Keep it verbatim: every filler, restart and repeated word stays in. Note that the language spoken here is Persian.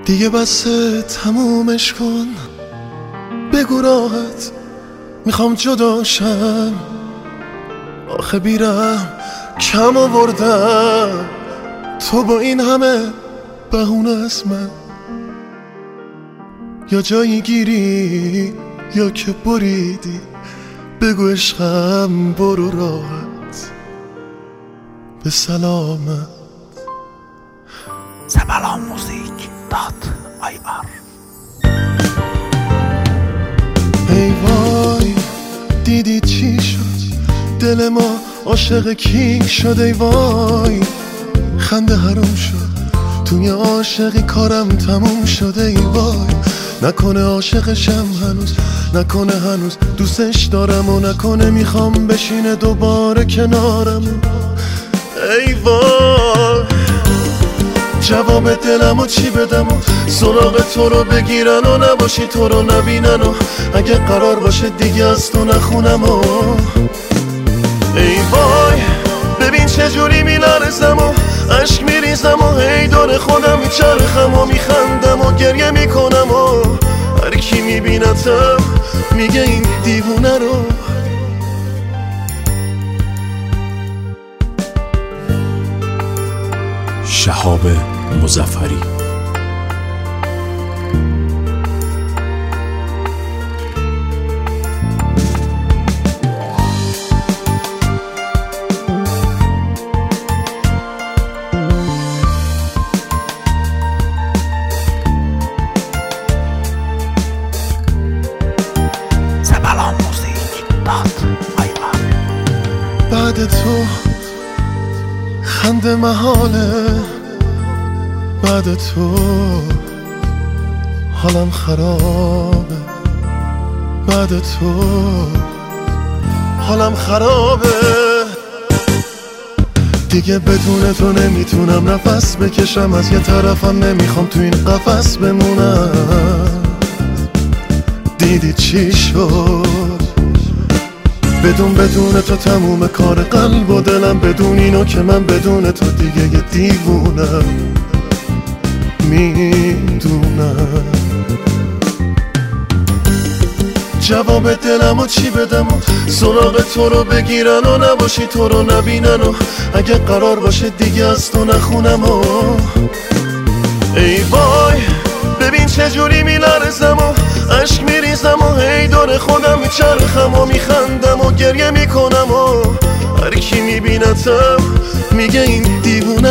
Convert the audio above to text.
دیگه بسه تمومش کن، بگو راحت میخوام جداشم. آخه بیرم کم آوردم، تو با این همه بهونه از من یا جایی گیری یا که بریدی. بگو عشقم برو راحت به سلامت. زبلان موزیک دات آی آر. ای وای دیدی چی شد، دل ما عاشق کی شد. ای وای خنده حروم شد، توی عاشقی کارم تموم شده. ای وای نکنه عاشقشم هنوز، نکنه هنوز دوستش دارم و نکنه میخوام بشینه دوباره کنارم. ای وای جواب دلمو چی بدم و سراغ تو رو بگیرن و نباشی تو رو نبینن و اگه قرار باشه دیگه از تو نخونم و ای وای ببین چجوری میلرزم و عشق میریزم و هی دور خودم میچرخم و میخندم و گریه میکنم و هر کی میبینتم میگه این دیوونه رو. شهاب مظفری. زبلان موزیک دات آی آر. بعد تو خنده محاله، بعد تو حالم خرابه، بعد تو حالم خرابه. دیگه بدون تو نمیتونم نفس بکشم، از یه طرفم نمیخوام تو این قفس بمونم. دیدی چی شد، بدون بدون تو تموم کار قلب و دلم، بدون اینو که من بدون تو دیگه یه دیوونم. میدونم جواب دلمو چی بدم و سراغ تو رو بگیرن و نباشی تو رو نبینن و اگه قرار باشه دیگه از تو نخونم و ای وای ببین چجوری میلرزم و عشق میریزم و هی دور خودم میچرخم و میخندم و گریه میکنم و هر کی میبینتم میگه این دیوونه